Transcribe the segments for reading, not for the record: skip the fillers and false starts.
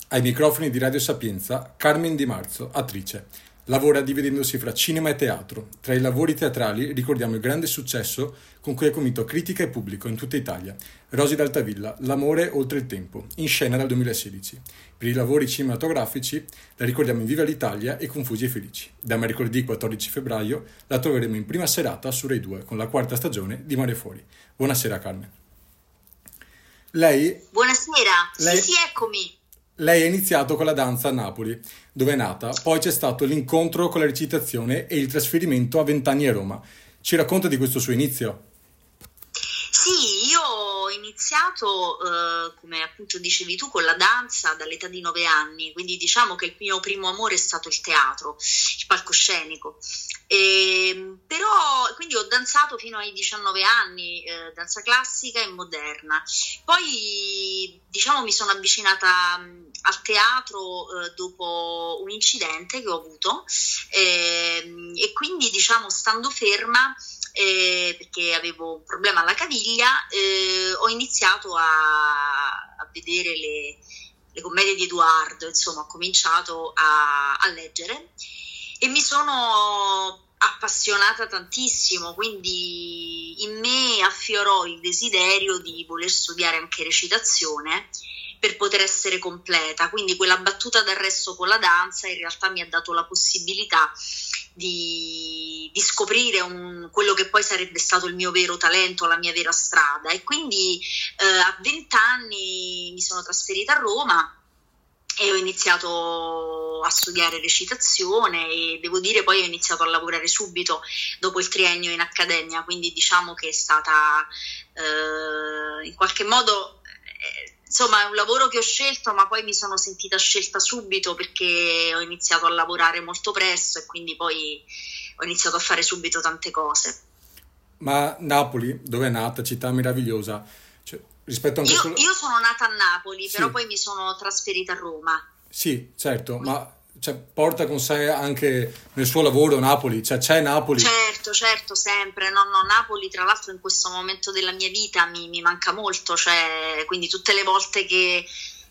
Ai microfoni di Radio Sapienza, Carmen Di Marzo, attrice. Lavora dividendosi fra cinema e teatro. Tra i lavori teatrali ricordiamo il grande successo con cui ha convinto critica e pubblico in tutta Italia. Rosi d'Altavilla, L'amore oltre il tempo, in scena dal 2016. Per i lavori cinematografici la ricordiamo in Viva l'Italia e Confusi e Felici. Da mercoledì 14 febbraio la troveremo in prima serata su Rai 2 con la quarta stagione di Mare Fuori. Buonasera Carmen. Buonasera, sì, eccomi. Lei ha iniziato con la danza a Napoli, dove è nata, poi c'è stato l'incontro con la recitazione e il trasferimento a 20 anni a Roma. Ci racconta di questo suo inizio? Sì, io ho iniziato, come appunto dicevi tu, con la danza dall'età di 9 anni, quindi diciamo che il mio primo amore è stato il teatro, il palcoscenico. Però quindi ho danzato fino ai 19 anni, danza classica e moderna. Poi diciamo mi sono avvicinata al teatro dopo un incidente che ho avuto e quindi diciamo stando ferma perché avevo un problema alla caviglia, ho iniziato a vedere le commedie di Edoardo, insomma ho cominciato a leggere e mi sono appassionata tantissimo, quindi in me affiorò il desiderio di voler studiare anche recitazione per poter essere completa, quindi quella battuta d'arresto con la danza in realtà mi ha dato la possibilità di scoprire quello che poi sarebbe stato il mio vero talento, la mia vera strada, e quindi a 20 anni mi sono trasferita a Roma e ho iniziato a studiare recitazione e devo dire poi ho iniziato a lavorare subito dopo il triennio in accademia, quindi diciamo che è stata in qualche modo insomma è un lavoro che ho scelto, ma poi mi sono sentita scelta subito perché ho iniziato a lavorare molto presto e quindi poi ho iniziato a fare subito tante cose. Ma Napoli, dove è nata, città meravigliosa, rispetto anche io sono nata a Napoli, sì. Però poi mi sono trasferita a Roma. Sì, certo, ma porta con sé anche nel suo lavoro Napoli, c'è Napoli? Certo, sempre. No, Napoli tra l'altro in questo momento della mia vita mi manca molto, quindi tutte le volte che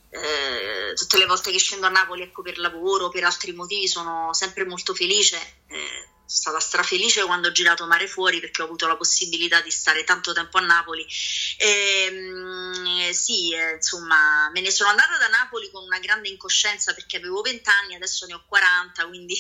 scendo a Napoli, ecco, per lavoro, per altri motivi, sono sempre molto felice. Sono stata strafelice quando ho girato Mare Fuori perché ho avuto la possibilità di stare tanto tempo a Napoli. Insomma, me ne sono andata da Napoli con una grande incoscienza perché avevo 20 anni, adesso ne ho 40, quindi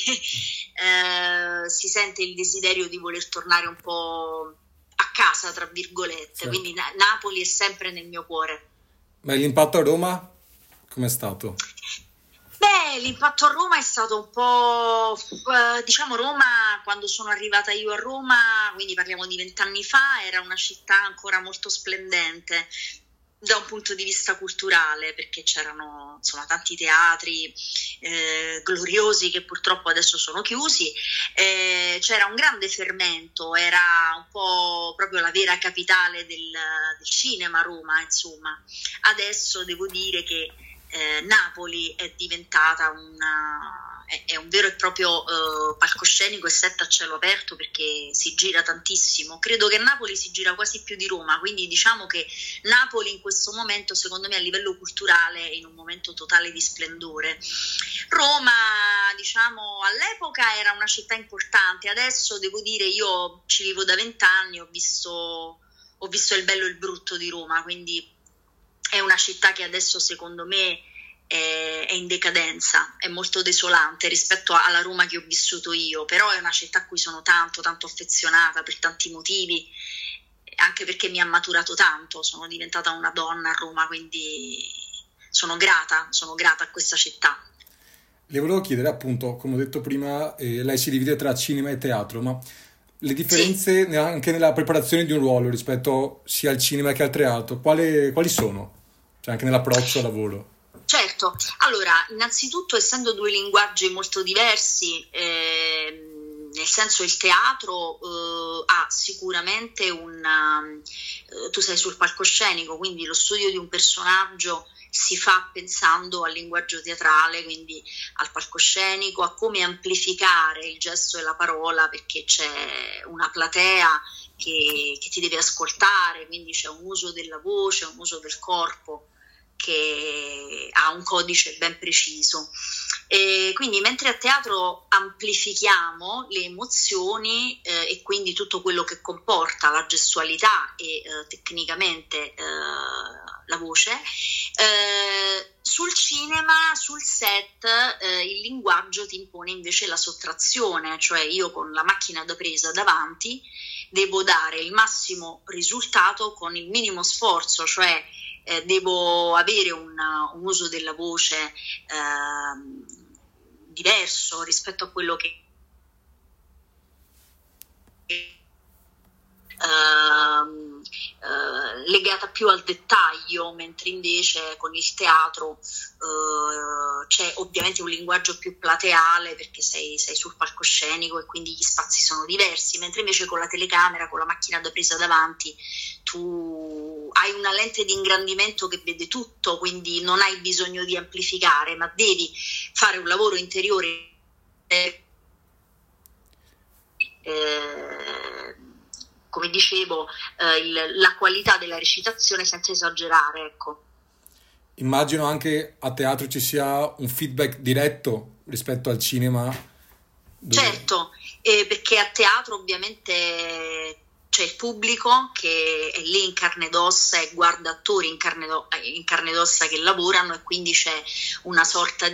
si sente il desiderio di voler tornare un po' a casa, tra virgolette, certo. Quindi Napoli è sempre nel mio cuore. Ma l'impatto a Roma com'è stato? Beh, l'impatto a Roma è stato un po', diciamo Roma, quando sono arrivata io a Roma, quindi parliamo di 20 anni fa, era una città ancora molto splendente da un punto di vista culturale, perché c'erano insomma tanti teatri gloriosi che purtroppo adesso sono chiusi, c'era un grande fermento, era un po' proprio la vera capitale del cinema Roma, insomma. Adesso devo dire che Napoli è diventata è un vero e proprio palcoscenico e set a cielo aperto perché si gira tantissimo. Credo che Napoli si gira quasi più di Roma, quindi diciamo che Napoli in questo momento secondo me a livello culturale è in un momento totale di splendore. Roma diciamo all'epoca era una città importante, adesso devo dire io ci vivo da 20 anni, ho visto il bello e il brutto di Roma, quindi è una città che adesso secondo me è in decadenza, è molto desolante rispetto alla Roma che ho vissuto io, però è una città a cui sono tanto affezionata per tanti motivi, anche perché mi ha maturato tanto, sono diventata una donna a Roma, quindi sono grata a questa città. Le volevo chiedere appunto, come ho detto prima, lei si divide tra cinema e teatro, ma le differenze sì, anche nella preparazione di un ruolo rispetto sia al cinema che al teatro, quali sono? Cioè anche nell'approccio al lavoro. Certo, allora innanzitutto essendo due linguaggi molto diversi, nel senso il teatro ha sicuramente tu sei sul palcoscenico, quindi lo studio di un personaggio si fa pensando al linguaggio teatrale, quindi al palcoscenico, a come amplificare il gesto e la parola perché c'è una platea che ti deve ascoltare, quindi c'è un uso della voce, un uso del corpo che ha un codice ben preciso. E quindi mentre a teatro amplifichiamo le emozioni e quindi tutto quello che comporta la gestualità e tecnicamente la voce, sul cinema, sul set, il linguaggio ti impone invece la sottrazione, cioè io con la macchina da presa davanti devo dare il massimo risultato con il minimo sforzo, cioè devo avere un uso della voce diverso rispetto a quello che legata più al dettaglio, mentre invece con il teatro c'è ovviamente un linguaggio più plateale perché sei sul palcoscenico e quindi gli spazi sono diversi, mentre invece con la telecamera, con la macchina da presa davanti, tu hai una lente di ingrandimento che vede tutto, quindi non hai bisogno di amplificare, ma devi fare un lavoro interiore come dicevo, la qualità della recitazione senza esagerare, ecco. Immagino anche a teatro ci sia un feedback diretto rispetto al cinema. Certo, perché a teatro ovviamente c'è il pubblico che è lì in carne ed ossa e guarda attori in carne ed ossa che lavorano, e quindi c'è una sorta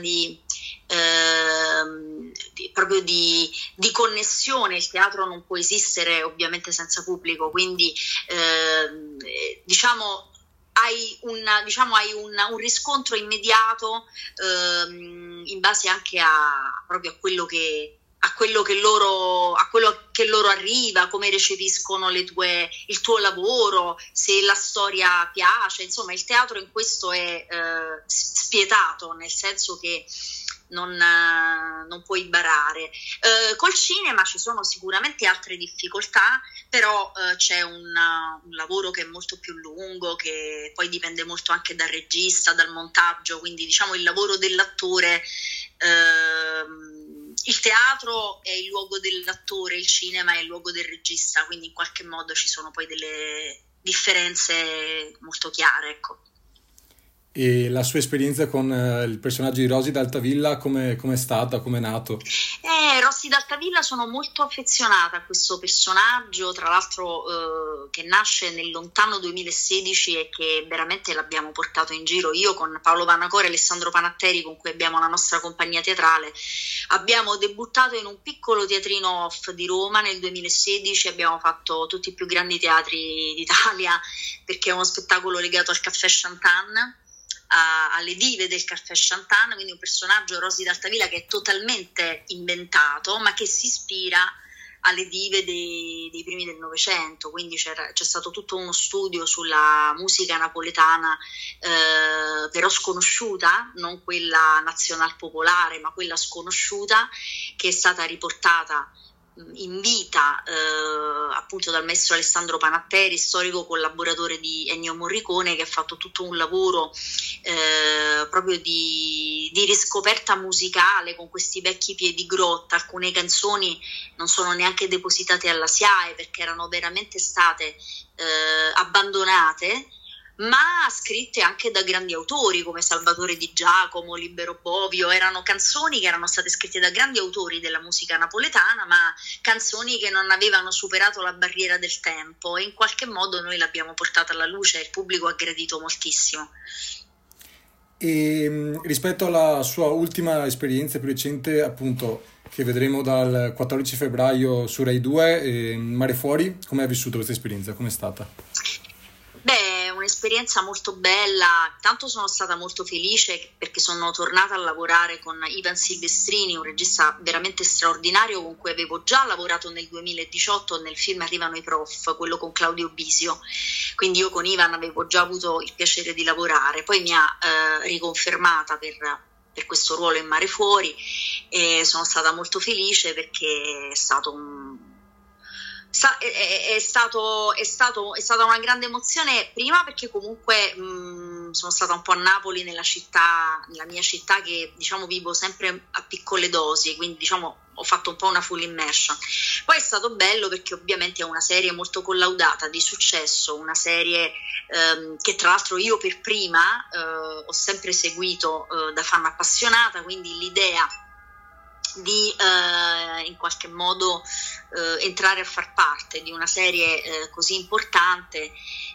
proprio di connessione. Il teatro non può esistere ovviamente senza pubblico, quindi hai un riscontro immediato in base anche proprio a quello che loro arriva, come recepiscono il tuo lavoro, se la storia piace. Insomma, il teatro in questo è spietato, nel senso che non puoi barare. Col cinema ci sono sicuramente altre difficoltà, però c'è un lavoro che è molto più lungo, che poi dipende molto anche dal regista, dal montaggio, quindi diciamo il lavoro dell'attore. Il teatro è il luogo dell'attore, il cinema è il luogo del regista, quindi in qualche modo ci sono poi delle differenze molto chiare, ecco. E la sua esperienza con il personaggio di Rosy d'Altavilla come è stata, come è nato? Rosy d'Altavilla, sono molto affezionata a questo personaggio, tra l'altro che nasce nel lontano 2016 e che veramente l'abbiamo portato in giro. Io con Paolo Panacore e Alessandro Panatteri, con cui abbiamo la nostra compagnia teatrale, abbiamo debuttato in un piccolo teatrino off di Roma nel 2016, abbiamo fatto tutti i più grandi teatri d'Italia perché è uno spettacolo legato al caffè Chantan, alle dive del caffè Chantan, quindi un personaggio, Rosy d'Altavilla, che è totalmente inventato ma che si ispira alle dive dei primi del Novecento, quindi c'è stato tutto uno studio sulla musica napoletana però sconosciuta, non quella nazional popolare ma quella sconosciuta, che è stata riportata in vita appunto dal maestro Alessandro Panatteri, storico collaboratore di Ennio Morricone, che ha fatto tutto un lavoro proprio di riscoperta musicale con questi vecchi piedigrotta. Alcune canzoni non sono neanche depositate alla SIAE perché erano veramente state abbandonate, ma scritte anche da grandi autori come Salvatore Di Giacomo, Libero Bovio. Erano canzoni che erano state scritte da grandi autori della musica napoletana, ma canzoni che non avevano superato la barriera del tempo, e in qualche modo noi l'abbiamo portata alla luce e il pubblico ha gradito moltissimo. E rispetto alla sua ultima esperienza più recente, appunto, che vedremo dal 14 febbraio su Rai 2, Mare Fuori, come ha vissuto questa esperienza? Com'è stata? Beh, un'esperienza molto bella. Tanto sono stata molto felice perché sono tornata a lavorare con Ivan Silvestrini, un regista veramente straordinario con cui avevo già lavorato nel 2018 nel film Arrivano i Prof, quello con Claudio Bisio. Quindi io con Ivan avevo già avuto il piacere di lavorare, poi mi ha riconfermata per questo ruolo in Mare Fuori e sono stata molto felice perché è stato È stata una grande emozione, prima perché comunque sono stata un po' a Napoli, nella mia città, che diciamo vivo sempre a piccole dosi, quindi diciamo ho fatto un po' una full immersion. Poi è stato bello perché ovviamente è una serie molto collaudata, di successo, una serie che tra l'altro io per prima ho sempre seguito da fan appassionata, quindi l'idea di in qualche modo entrare a far parte di una serie così importante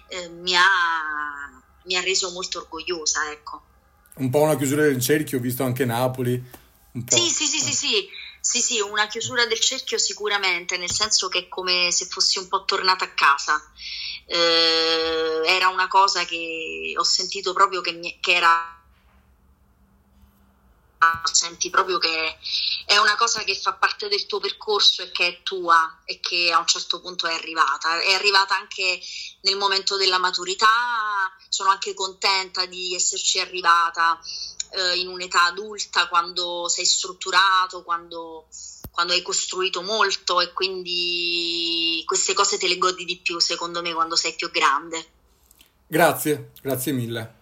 mi ha reso molto orgogliosa, ecco. Un po' una chiusura del cerchio, ho visto anche Napoli, un po'. Sì, una chiusura del cerchio sicuramente, nel senso che è come se fossi un po' tornata a casa. Era una cosa che ho sentito proprio che era, senti proprio che è una cosa che fa parte del tuo percorso e che è tua e che a un certo punto è arrivata anche nel momento della maturità. Sono anche contenta di esserci arrivata in un'età adulta, quando sei strutturato, quando hai costruito molto, e quindi queste cose te le godi di più, secondo me, quando sei più grande. Grazie, grazie mille.